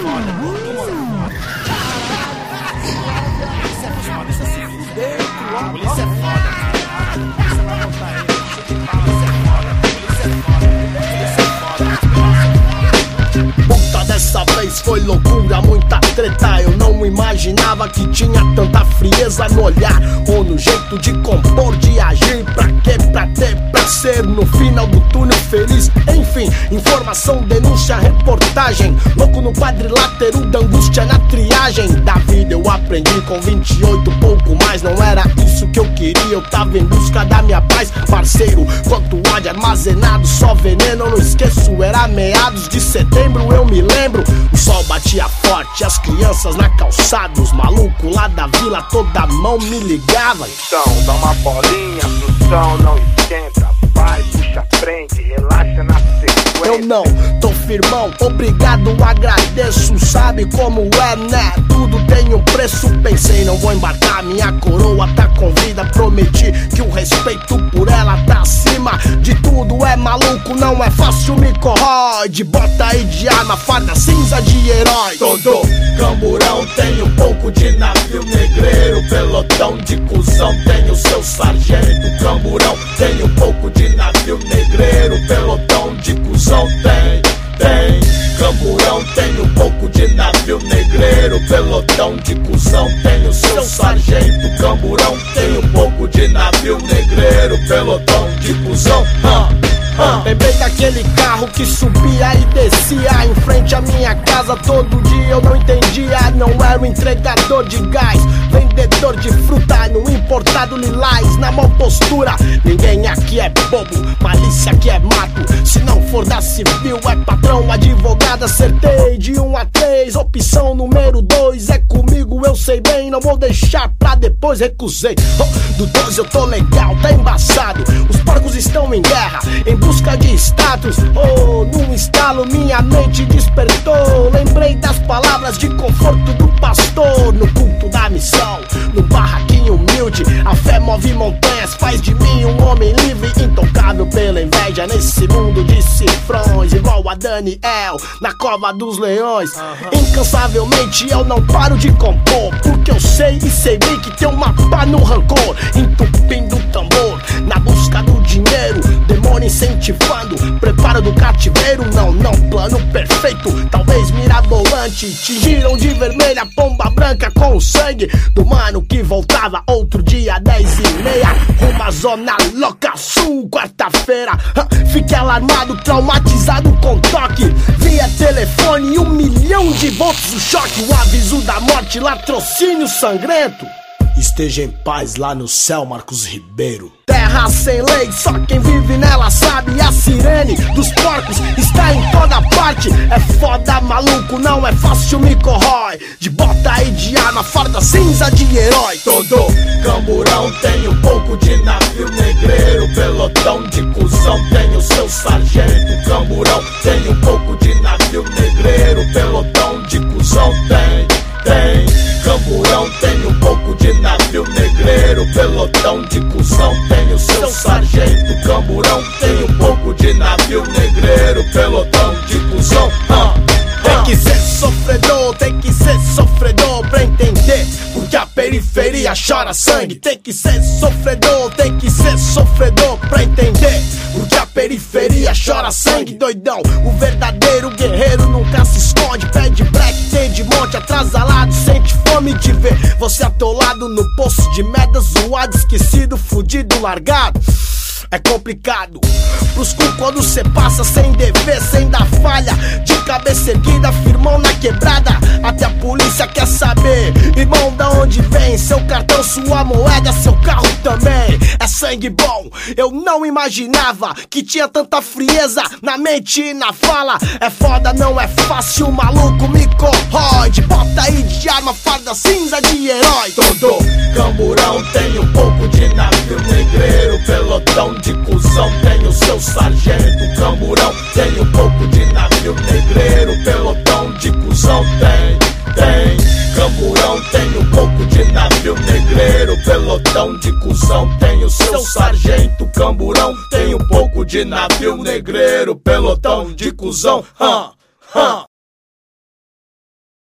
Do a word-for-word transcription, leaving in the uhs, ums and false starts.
foda, polícia é foda, polícia vai voltar aí. Polícia é foda, polícia é foda, polícia é foda. Puta, dessa vez foi loucura, muita treta. Eu não imaginava que tinha tanta frieza no olhar ou no jeito de compor, de agir. Pra quê? Pra ter, pra ser no final do túnel feliz. Enfim, informação, denúncia, reportagem. Louco no quadrilátero da angústia na triagem da vida. Eu aprendi com vinte e oito, pouco mais. Não era isso que eu queria, eu tava em busca da minha paz. Parceiro, quanto ódio armazenado, só veneno, eu não esqueço. Era meados de setembro, eu me lembro. O sol batia forte, as crianças na calçada. Os malucos lá da vila, toda mão me ligava. Então, dá uma bolinha pro som, não esquenta. Vai, puxa a frente, relaxa na sequência. Eu não tô firmão, obrigado, agradeço. Sabe como é, né? Tudo tem um preço. Pensei, não vou embarcar, minha coroa tá com vida. Prometi que o respeito por ela tá acima de tudo. É maluco, não é fácil, me corrói. De bota e de arma, farda cinza de herói. Todo camburão tem um pouco de navio negreiro. Pelotão de cuzão tem o seu sargento. Camburão tem um pouco de navio negreiro. Pelotão de cuzão tem, tem. Camburão tem um pouco de navio negreiro. Pelotão de cuzão tem o seu sargento. Camburão tem um pouco de navio negreiro. Pelotão de cuzão, ah. Ah, lembrei daquele carro que subia e descia em frente à minha casa todo dia. Eu não entendia, não era um entregador de gás, vendedor de fruta no importado Lilás. Na mão postura, ninguém aqui é bobo, malícia aqui é mato. Se não for da civil é patrão, advogado. Acertei de um a três, opção número dois é comigo, eu sei bem, não vou deixar pra depois, recusei. Oh, do doze eu tô legal, tá embaçado. Os porcos estão em guerra, em busca de status. Oh, num estalo minha mente despertou. Lembrei das palavras de conforto do pastor. No culto da missão, no barraquinho humilde, a fé move montanhas, faz de mim um homem livre, intocável pela inveja nesse mundo de cifrões. Igual a Daniel na cova dos leões. Incansavelmente eu não paro de compor, porque eu sei e sei bem que tem uma pá no rancor, entupindo o tambor na busca do dinheiro. Demônio incentivando, preparo do cativeiro. Não, não, plano perfeito, talvez mirabolante. Tingiram de vermelha pomba branca com o sangue do mano que voltava outro dia, dez e meia, uma zona louca sul, quarta-feira. Fiquei alarmado, traumatizado com toque via telefone, um milhão de volts o choque. O aviso da morte, latrocínio sangrento. Esteja em paz lá no céu, Marcos Ribeiro. Terra sem lei, só quem vive nela sabe. A sirene dos porcos está em toda parte. É foda, maluco, não é fácil, me corrói. De bota e de arma, farda cinza de herói. Todo camburão tem um pouco de navio negreiro. Pelotão de cuzão tem o seu sargento. Camburão tem um pouco de navio negreiro. Pelotão de cuzão tem, tem. Camburão tem um pouco de navio negreiro. Pelotão de cuzão tem o seu sargento. Camburão tem um pouco de navio negreiro. Pelotão de cuzão, ah, tem que ser sofredor, tem que ser sofredor pra entender porque a periferia chora sangue. Tem que ser sofredor, tem que ser sofredor pra entender porque a periferia chora sangue. Doidão, o verdadeiro guerreiro nunca se esconde. Pede black, tem de monte, atrasalado, sente fome de ver você atolado no poço de merda, zoado, esquecido, fudido, largado. É complicado pros cu quando cê passa sem dever, sem dar falha. De cabeça erguida, firmão na quebrada. Até a polícia quer saber, irmão, da onde vem seu cartão, sua moeda, seu carro também. É sangue bom, eu não imaginava que tinha tanta frieza na mente e na fala. É foda, não é fácil, maluco, me corrói. De bota e de arma, farda cinza de herói. Todo camburão tem um pouco de navio negreiro. Pelotão de cuzão tem o seu sargento. Camburão tem um pouco de navio negreiro. Pelotão de cuzão tem, tem. Camburão tem um pouco de navio negreiro. Pelotão de cuzão tem o seu sargento. Camburão tem um pouco de navio negreiro. Pelotão de cuzão, ah, ah.